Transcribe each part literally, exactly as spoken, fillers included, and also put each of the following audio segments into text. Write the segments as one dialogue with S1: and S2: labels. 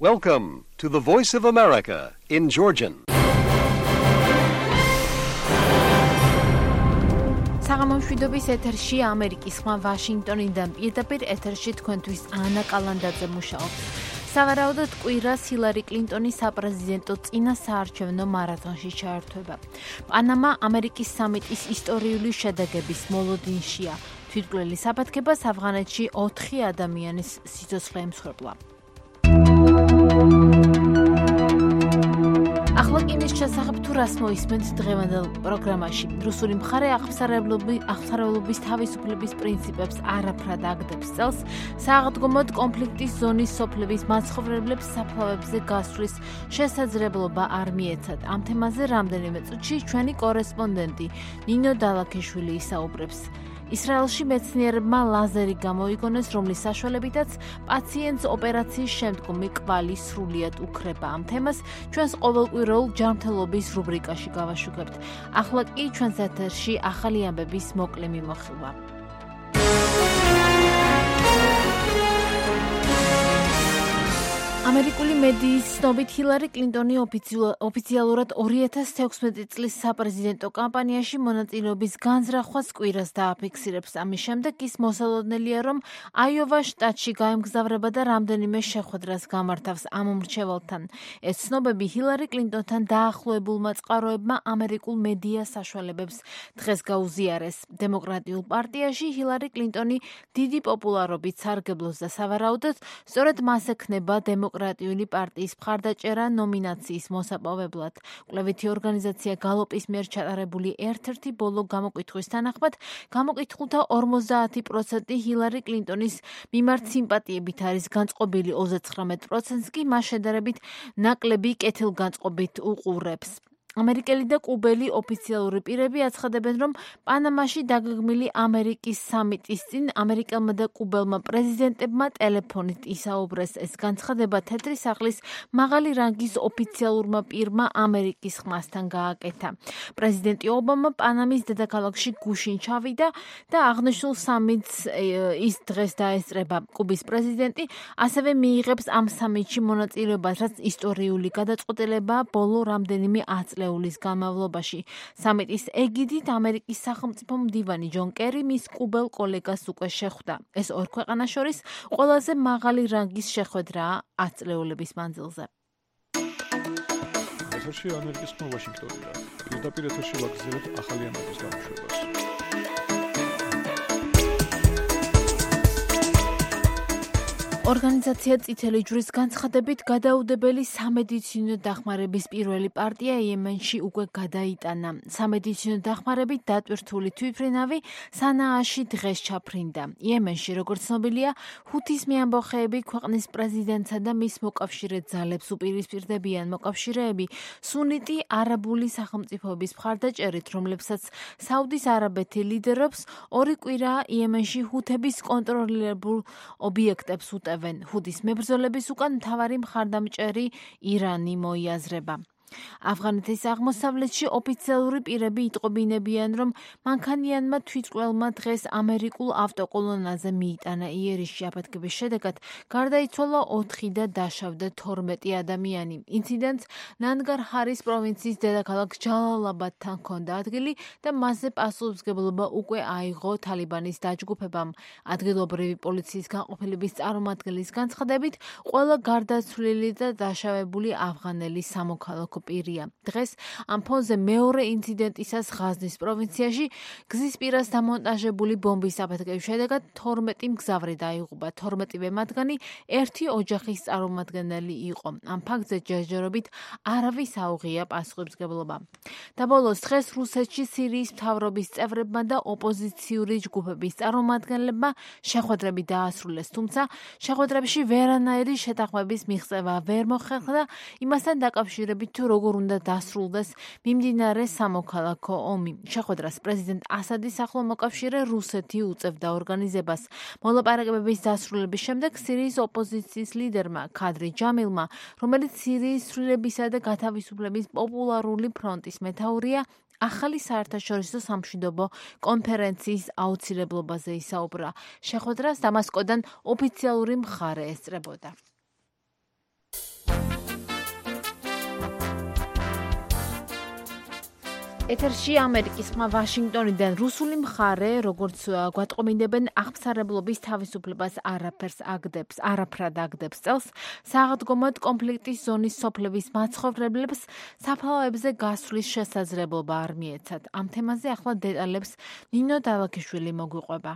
S1: Welcome to the Voice of America in Georgian.
S2: საღამომშვიდობის ეთერში ამერიკის ხმა ვაშინგტონიდან პირდაპირ ეთერში თქვენთვის ანა კალანდაძე მუშაობს. სავარაუდოდ კვირას ჰილარი კლინტონის საპრეზიდენტო წინა საარჩევნო მარათონში ჩაერთვება. პანამა ამერიკის სამიტის ისტორიული შედეგების მოლოდინშია. თვითმკვლელი საფათქებას ავღანეთში ოთხი ადამიანის სიცოცხლე ემსხვერპლა. ახლა კინის შესახებ თუ რას მოისმენთ დღევანდელ პროგრამაში. რუსული მხარე აღსარებლობის თავისუფლების პრინციპებს არაფრად აგდებს წელს, საღდგომოდ კონფლიქტის ზონის სოფლების მაცხოვრებლებს საფლავებზე გასვლის შესაძლებლობა არ მიეცათ. ამ თემაზე რამდენიმე წუთში ჩვენი კორესპონდენტი ნინო დალაქიშვილი ისაუბრებს. ისრაელში მეცნიერებმა ლაზერი გამოიგონეს, რომლის საშუალებითაც პაციენტს ოპერაციის შემდგომი კვალი სრულიად უქრება. ამ თემას ჩვენს ყოველკვირეულ ჯანმრთელობის რუბრიკაში გავაშუქებთ. ახლა კი ჩვენს ეთერში ახალი ამბების მოკლე მიმოხილვა. ამერიკული მედიის ცნობით ჰილარი კლინტონი ოფიციალურად ორი ათას თექვსმეტი წლის საპრეზიდენტო კამპანიაში მონაწილეობის განზრახვას კვირას დააფიქსირებს. ამის შემდეგ ის მოსალოდნელია, რომ აიოვას შტატში გაემგზავრება და რამდენიმე შეხვედრას გამართავს ამ მრჩეველთან. ეს ცნობები ჰილარი კლინტონთან დაახლოებულმა წყაროებმა ამერიკულ მედია საშუალებებს დღეს გაუზიარეს. დემოკრატიულ პარტიაში ჰილარი კლინტონი დიდი პოპულარობით სარგებლობს და სავარაუდოდ სწორედ მას ექნება დემოკრატიული დემოკრატიული პარტიის მხარდაჭერა ნომინაციის მოსაპოვებლად. კვლევითი ორგანიზაცია გალოპის მიერ ჩატარებული ერთ-ერთი ბოლო გამოკითხვის თანახმად, გამოკითხულთა ორმოცდაათი პროცენტი ჰილარი კლინტონის მიმართ სიმპათიებით არის განწყობილი, ოცდათხმეტ პროცენტს კი მას შედარებით ნაკლები კეთილგანწყობით უყურებს. ამერიკელი და კუბელი ოფიციალური პირები აცხადებენ, რომ პანამაში დაგეგმილი ამერიკის სამიტის წინ ამერიკელმა და კუბელმა პრეზიდენტებმა ტელეფონით ისაუბრეს. ეს განცხადება თეთრი სახლის მაღალი რანგის ოფიციალურმა პირმა ამერიკის ხმასთან გააკეთა. პრეზიდენტი ობამა პანამის დედაქალაქში გუშინ ჩავიდა და აღნიშნულ სამიტს ის დღეს დაესწრება. კუბის პრეზიდენტი ასევე მიიღებს ამ სამიტში მონაწილეობას, რაც ისტორიული გადაწყვეტილებაა ბოლო რამდენიმე ათწლეულის ლეულის განმავლობაში. სამიტის ეგიდით ამერიკის სახელმწიფო მდივანი ჯონ კერი მის კუბელ კოლეგას უკვე შეხვდა. ეს ორ ქვეყანას შორის ყველაზე მაღალი რანგის შეხვედრაა ათწლეულების მანძილზე.
S3: ეთერში ამერიკის ხმა ვაშინგტონიდან. პირდაპირ ეთერში ვაგრძელებთ ახალი ამბების გამოშვებას.
S2: ორგანიზაცია წითელი ჯვრის განცხადებით გადაუდებელი სამედიცინო დახმარების პირველი პარტია იემენში უკვე გადაიტანა. სამედიცინო დახმარებით დატვირთული თვითმფრინავი სანააში დღეს ჩაფრინდა. იემენში, როგორც ცნობილია, ჰუთის მეამბოხეები ქვეყნის პრეზიდენტსა და მის მოკავშირე ძალებს უპირისპირდებიან. მოკავშირეები სუნიტი არაბული სახელმწიფოების მხარდაჭერით, რომლებსაც საუდის არაბეთი ლიდერობს, ორი კვირაა იემენში ჰუთების კონტროლებულ ობიექტებს უტევენ. ჰუდის მებრძოლების უკან მთავარი მხარდამჭერი ირანი მოიაზრება. ავღანეთის აღმოსავლეთში ოფიციალური პირები იტყობინებიან, რომ მანქანიანმა თვითმკვლელმა დღეს ამერიკულ ავტოკოლონაზე მიიტანა იერიშში. აფეთქების შედეგად გარდაიცვალა ოთხი და დაშავდა თორმეტი ადამიანი. ინციდენტს ნანგარჰარის პროვინციის დედაქალაქ ჯალალაბადთან ჰქონდა ადგილი და მასზე პასუხისმგებლობა უკვე აიღო თალიბანის დაჯგუფებამ. ადგილობრივი პოლიციის განყოფილების წარმომადგენლის განცხადებით, ყველა გარდაცვლილი და დაშავებული ავღანელი სამოქალაქო პირია. დღეს ამ ფონზე მეორე ინციდენტისას ღაზნის პროვინციაში გზის პირას დამონტაჟებული ბომბის აფეთქების შედეგად თორმეტი მგზავრი დაიღუპა. თორმეტივე მათგანი ერთი ოჯახის წარმომადგენელი იყო. ამ ფაქტზე ჯერჯერობით არავის აუღია პასუხისმგებლობა. და ბოლოს დღეს რუსეთში სირიის მთავრობის წევრებმა და ოპოზიციური ჯგუფების წარმომადგენლებმა შეხვედრები დაასრულეს, თუმცა შეხვედრებში ვერანაირი შეთანხმების მიღწევა ვერ მოხერხდა იმასთან დაკავშირებით, თუ როგორ უნდა დასრულდეს მიმდინარე სამოქალაქო ომი. შეხვედრას პრეზიდენტ ასადის ახლო მოკავშირე რუსეთი უწევდა ორგანიზებას. მოლაპარაკებების დასრულების შემდეგ სირიის ოპოზიციის ლიდერმა ქადრი ჯამილმა, რომელიც სირიის ცვლილებისა და გათავისუფლების პოპულარული ფრონტის მეთაურია, ახალი საერთაშორისო სამშვიდობო კონფერენციის აუცილებლობაზე ისაუბრა. შეხვედრას დამასკოდან ოფიციალური მხარე ესწრებოდა. ეთერში ამერიკის ხმა ვაშინგტონიდან რუსული მხარე, როგორც გვატყობინებენ, აღფსარებლობის თავისუფლებას არაფერს აგდებს, არაფრად აგდებს წელს, საღდგომოდ კონფლიქტის ზონის სოფლების მაცხოვრებლებს საფლავებზე გასვლის შესაძლებლობა არ მიეცათ. ამ თემაზე ახლა დეტალებს ნინო დალაქიშვილი მოგვიყვება.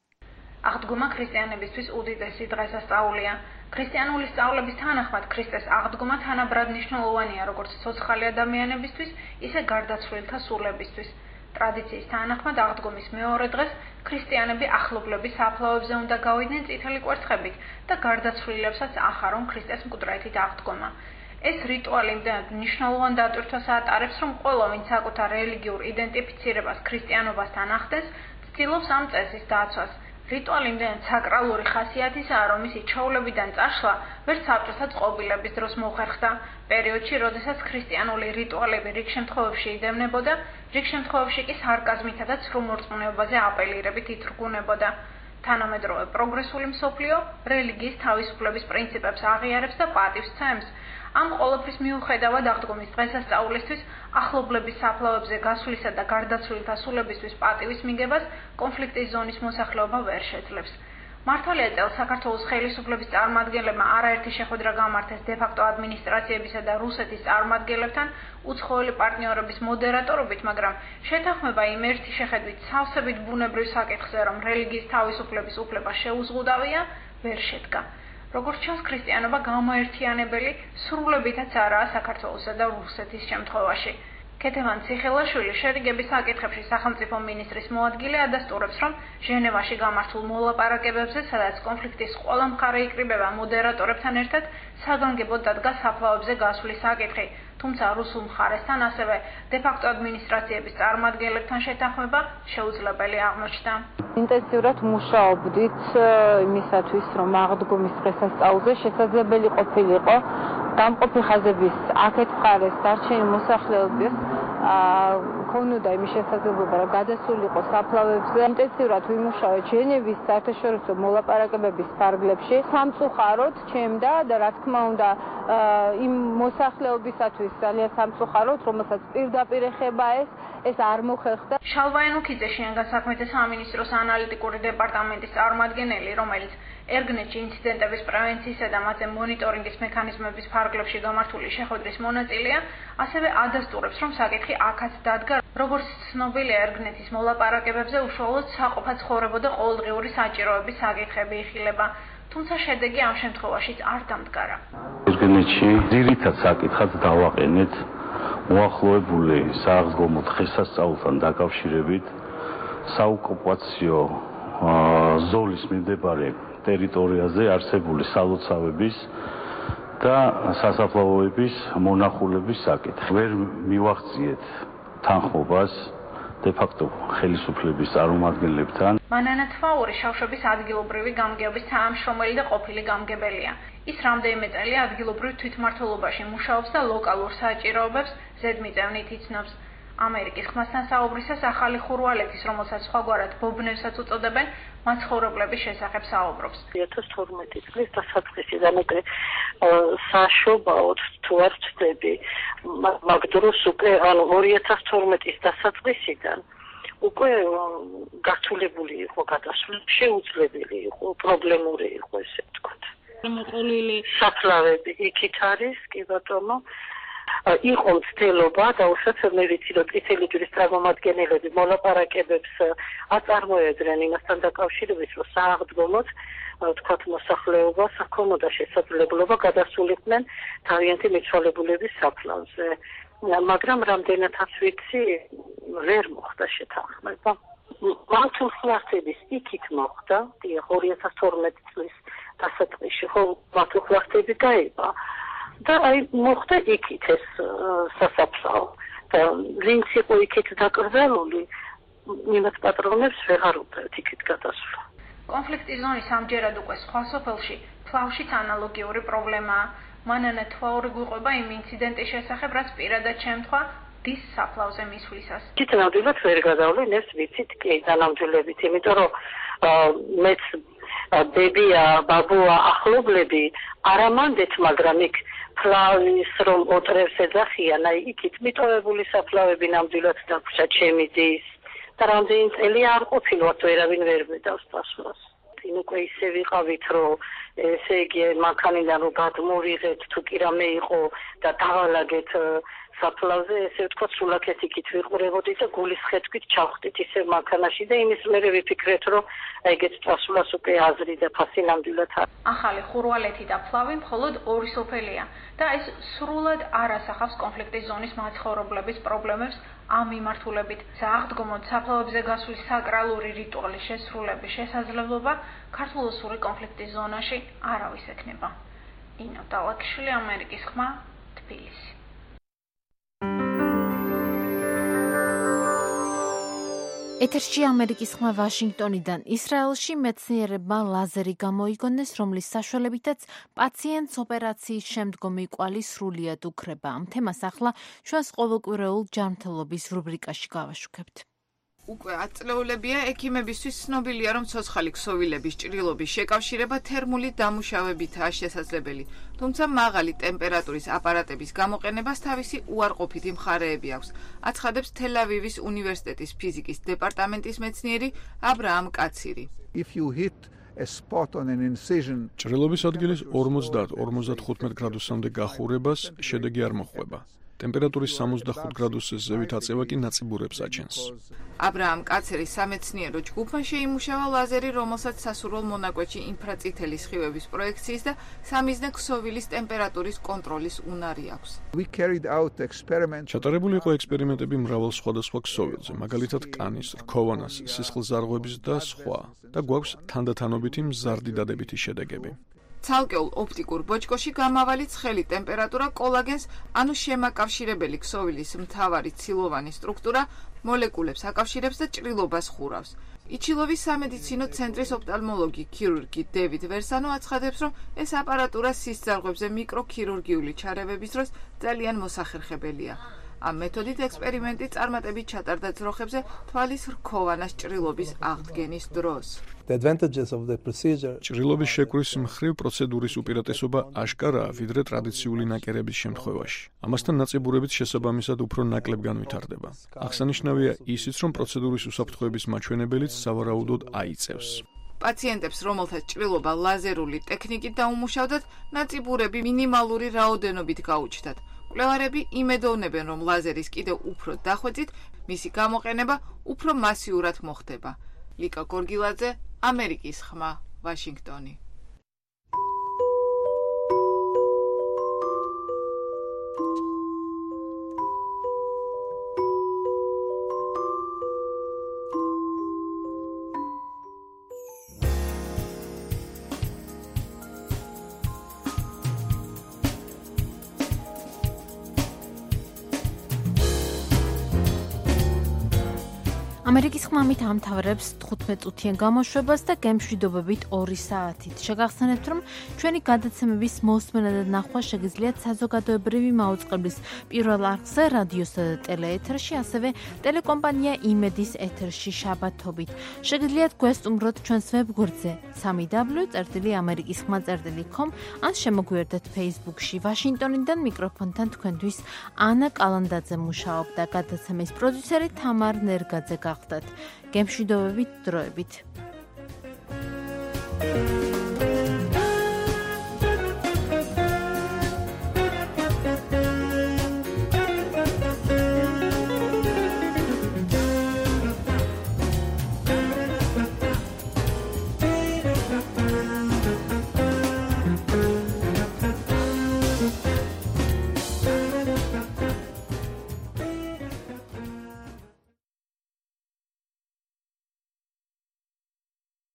S4: აღდგომა ქრისტიანებისთვის უდიდესი დღესასწაულია. ქრისტიანული სწავლების თანახმად ქრისტეს აღდგომა თანაბრად მნიშვნელოვანია როგორც ცოცხალი ადამიანებისთვის, ისე გარდაცვლილთა სულებისთვის. ტრადიციის თანახმად აღდგომის მეორე დღეს ქრისტიანები ახლობლების საფლავებზე უნდა გავიდნენ წითელი კვერცხებით და გარდაცვლილებსაც ახარონ ქრისტეს მკვდრეთით აღდგომა. ეს რიტუალი იმდენად მნიშვნელოვან დატვირთვას ატარებს, რომ ყველა, ვინც საკუთარ რელიგიურ იდენტიფიცირებას ქრისტიანობასთან ახდენს, ცდილობს ამ წესის დაცვას. რიტუალი იმდენად საკრალური ხასიათისაა, რომ მისი ჩოვლებიდან წაშლა ვერც საბჭოთა წყობილების დროს მოხერხდა. პერიოდში, როდესაც ქრისტიანული რიტუალები რიგ შემთხვევებში იდევნებოდა, რიგ შემთხვევებში კი სარკაზმითა და ცრუმორწმუნეობაზე აპელირებით ითრგუნებოდა. თანამედროვე პროგრესული მსოფლიო რელიგიის თავისუფლების პრინციპებს აღიარებს და პატივს სცემს. ამ ყოველფრის მიუხედავად აღდგომის დღესასწაულისთვის ახლობლების საფლავებზე გასვლისა და გარდაცვლილთა სულებისთვის პატივის მიგებას კონფლიქტის ზონის მოსახლეობა ვერ შეძლებს. მართალია წელს საქართველოს ხელისუფლების წარმომადგენლებმა არაერთი შეხვედრა გამართეს დე-ფაქტო ადმინისტრაციებისა და რუსეთის წარმომადგენლებთან უცხოელი პარტნიორების მოდერატორობით, მაგრამ შეთანხმება იმ ერთი შეხედვით სავსებით ბუნებრივ საკითხზე, რომ რელიგიის თავისუფლების უფლება შეუზღუდავია, ვერ შედგა. როგორც ჩანს, ქრისტიანობა გამოერთიანებელი სრულებითაც არაა საქართველოსა და რუსეთის შემთხვევაში. ქეთევან ციხელაშვილი შერიგების საკითხებში სახელმწიფო მინისტრის მოადგილე ადასტურებს, რომ ჟენევაში გამართულ მოლაპარაკებებზე, სადაც კონფლიქტის ყველა მხარე იკრიბება მოდერატორებთან ერთად, საგანგებოდ დადგა საფლავებზე გასვლის საკითხი. თუმცა რუსულ მხარესთან ასევე დე-ფაქტო ადმინისტრაციების წარმომადგენლებთან შეთანხმება შეუძლებელი აღმოჩნდა.
S5: ინტენსიურად მუშაობდით იმისათვის, რომ აღდგომის დღესასწაულზე შესაძლებელი ყოფილიყო გამყოფი ხაზების აქეთ მხარეს დარჩენილი მოსახლეობის ქონოდა იმის შესაძლებლობა, რომ გადასულიყო საფლავებზე. ინტენსიურად ვიმუშავეთ ჟენევის საერთაშორისო მოლაპარაკებების ფარგლებში. სამწუხაროდ ჩემდა და რა თქმა უნდა იმ მოსახლეობისათვის ძალიან სამწუხაროდ, რომელსაც პირდაპირ ეხება ეს ეს არ მოხერხდა.
S4: შალვა ენუქიძე შინაგან საქმეთა სამინისტროს ანალიტიკური დეპარტამენტის წარმომადგენელი, რომელიც ერგნეთში ინციდენტების პრევენციისა და მათზე მონიტორინგის მექანიზმების ფარგლებში გამართული შეხვედრის მონაწილეა, ასევე ადასტურებს, რომ საკითხი აქაც დადგა. როგორც ცნობილია, ერგნეთის მოლაპარაკებებზე უშუალოდ საყოფაცხოვრებო და ყოველდღიური საჭიროების საკითხები იხილება. თუმცა შედეგი ამ შემთხვევაშიც არ დამდგარა.
S6: ერგნეთში ძირითად საკითხად დავაყენეთ მოახლოებული სააღდგომო დღესასწაულთან დაკავშირებით საოკუპაციო ზოლის მიმდებარე ტერიტორიაზე არსებული სალოცავების და სასაფლაოების მონახულების საკითხი. ვერ მივახციეთ თანხმობას დე-ფაქტო ხელისუფლების წარმომადგენლებთან.
S4: მანანა თვაური შავშობის ადგილობრივი გამგეობის თანამშრომელი და ყოფილი გამგებელია. ის რამდენიმე წელია ადგილობრივ თვითმმართველობაში მუშაობს და ლოკალურ საჭიროებებს ზედმიწევნით იცნობს. ამერიკის ხმასთან საუბრისას ახალი ხურვალეთის, რომელსაც სხვაგვარად ბობნევსაც უწოდებენ, მაცხოვრებლების შესახებ საუბრობს.
S7: δύο χιλιάδες თორმეტი წლის დასაწყისიდან უკვე საშობაოდ თუ არ ვწდები, მაგ დროს უკვე ანუ ორი ათას თორმეტის დასაწყისიდან უკვე გართულებული იყო გადასვლა, შეუძლებელი იყო, პრობლემური იყო ესე ვთქვათ.
S5: მოყოლილი
S7: საფლავები იქით არის, კი ბატონო. იყო მცდელობა და უბრალოდ მე ვიცი, რომ წითელი ჯვრის წარმომადგენლები მოლაპარაკებებს აწარმოებდნენ იმასთან დაკავშირებით, რომ სააღდგომოდ თქვათ მოსახლეობას ჰქონოდა შესაძლებლობა გადასულიყვნენ თავიანთი მიცვალებულების საფლავზე. მაგრამ რამდენადაც ვიცი, ვერ მოხდა შეთანხმება. მართლმსხლართების იქით მოხდა, დიახ, ორი ათას თორმეტი წლის დასაწყისში, ხო, მართლმსხლართები გაიყო. და აი მოხდა იქით ეს სასაფლაო და ვინც იყო იქით დაკრძალული, იმათ პატრონებს ვეღარ უწევთ იქით გადასვლა.
S4: კონფლიქტის ზონის ამჯერად უკვე სხვა სოფელში ფლავშიც ანალოგიური პრობლემაა. მანანა თვაური გვიყვება იმ ინციდენტის შესახებ, რაც პირადად შემთხვევა დის საფლავზე მისვლისას.
S7: იქით ნამდვილად ვერ გადავლენ, ეს ვიცით კი დანამდვილებით, იმიტომ რომ მეც ბებია, ბაბუა, ახლობლები არ ამანდეთ, მაგრამ იქ ფლავის რომ ოტრევს ეძახიან, აი იქით მიტოვებული საფლავები ნამდვილად დაგვრჩა ჩემი ძის და რამდენი წელი არ ყოფილვათ ვერავინ ვერ მედავს პასუხს. იმ უკვე ისე ვიყავით, რომ ესე იგი მანქანიდან რომ გადმოვიღეთ, თუ კი რამე იყო და დავალაგეთ საფლავზე, ესე ვთქვათ, სულაკ ეს იქით ვიყურებოდით და გულის ხეთქვით ჩავხდით ისე მანქანაში და იმის მერე ვიფიქრეთ, რომ აი ეგეთ წასვლას უკვე აზრი და ფასი ნამდვილად არ.
S4: ახალი ხურვალეთი და ფლავი მხოლოდ ორი სოფელია და ეს სრულად არ ასახავს კონფლიქტის ზონის მაცხოვრებლების პრობლემებს ამ მიმართულებით. სააღდგომოდ საფლავებზე გასვლის საკრალური რიტუალის შესრულების შესაძლებლობა ქართულ-ოსური კონფლიქტის ზონაში არავის ექნება. ინო დალაკიშვილი, ამერიკის ხმა, თბილისი.
S2: ეთერში ამერიკის ხმა ვაშინგტონიდან. ისრაელში მეცნიერებმა ლაზერი გამოიგონეს, რომლის საშუალებითაც პაციენტს ოპერაციის შემდგომი კვალი სრულიად უქრება. ამ თემას ახლა ჩვენს ყოველკვირეულ ჯანმრთელობის რუბრიკაში გავაშუქებთ.
S8: უკვე ათწლეულებია ექიმებისთვის ცნობილია, რომ ცოცხალი ქსოვილების ჭრილობის შეკავშირება თერმული დამუშავებითაა შესაძლებელი, თუმცა მაღალი ტემპერატურის აპარატების გამოყენებას თავისი უარყოფითი მხარეები აქვს, აცხადებს თელ-ავივის უნივერსიტეტის ფიზიკის დეპარტამენტის მეცნიერი აბრაამ კაცირი.
S3: ჭრილობის ადგილის ორმოცდაათ ორმოცდახუთ გრადუსამდე გახურებას შედეგი არ მოჰყვება. ტემპერატურის სამოცდახუთ გრადუსის ზევით აწევა კი ნაწიბურებს აჩენს.
S8: აბრაამ კაცერის სამეცნიერო ჯგუფმა შეიმუშავა ლაზერი, რომელსაც სასურველ მონაკვეთში ინფრაწითელი სხივების პროექციის და სამიზნე ქსოვილის ტემპერატურის კონტროლის უნარი აქვს.
S3: ჩატარებული იყო ექსპერიმენტები მრავალ სხვადასხვა ქსოვილზე, მაგალითად კანის, რქოვანას, სისხლზარღვების და სხვა და გვაქვს თანდათანობითი მზარდი დადებითი შედეგები.
S8: ცალკეულ ოპტიკურ ბოჭკოში გამავალი ცხელი ტემპერატურა კოლაგენს, ანუ შემაკავშირებელი ქსოვილის მთავარი ცილოვანი სტრუქტურა მოლეკულებს აკავშირებს და ჭრილობას ხურავს. იჩილოვის სამედიცინო ცენტრის ოფტალმოლოგი ქირურგი დევიდ ვერსანო აცხადებს, რომ ეს აპარატურა სისხლძარღვებზე მიკროქირურგიული ჩარევების დროს ძალიან მოსახერხებელია. ამ მეთოდით ექსპერიმენტი წარმატებით ჩატარდა ძროხებზე თვალის რქოვანას ჭრილობის აღდგენის დროს.
S3: ჭრილობის შეკვრის მხრივ პროცედურის უპირატესობა აშკარაა, ვიდრე ტრადიციული ნაკერების შემთხვევაში. ამასთან ნაწიბურებით შესაბამისად უფრო ნაკლებ განვითარდება. აღსანიშნავია ისიც, რომ პროცედურის უსაფრთხოების მაჩვენებელიც სავარაუდოდ აიწევს.
S8: პაციენტებს, რომელთაც ჭრილობა ლაზერული ტექნიკით დაუმუშავდათ, ნაწიბურები მინიმალური რაოდენობით გაუჩნდათ. მკვლევარები იმედოვნებენ, რომ ლაზერის კიდევ უფრო დახვეწით, მისი გამოყენება უფრო მასიურად მოხდება. ლიკა გორგილაძე, ამერიკის ხმა, ვაშინგტონი.
S2: ამერიკის ხმამით ამთავრებს თხუთმეტ წუთიან გამოშვებას და გემშვიდობებით ორი საათით. შეგახსენებთ, რომ ჩვენი გადაცემების მოსმენა და ნახვა შეგიძლიათ საზოგადოებრივი მაუწყებლის პირველ არხზე, რადიოსა და ტელეეთერში, ასევე ტელეკომპანია იმედის ეთერში შაბათობით. შეგიძლიათ გვესტუმროთ ჩვენს ვებგვერდზე სამი დაბლიუ წერტილი ამერიკის ხმა წერტილი კომ ან შემოგვიერთდეთ Facebook-ში. ვაშინგტონიდან მიკროფონთან თქვენთვის ანა კალანდაძე მუშაობდა, გადაცემის პროდიუსერი თამარ ნერგაძე გახდათ. გემშვიდობებით დროებით.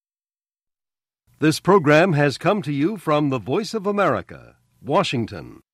S1: This program has come to you from the Voice of America, Washington.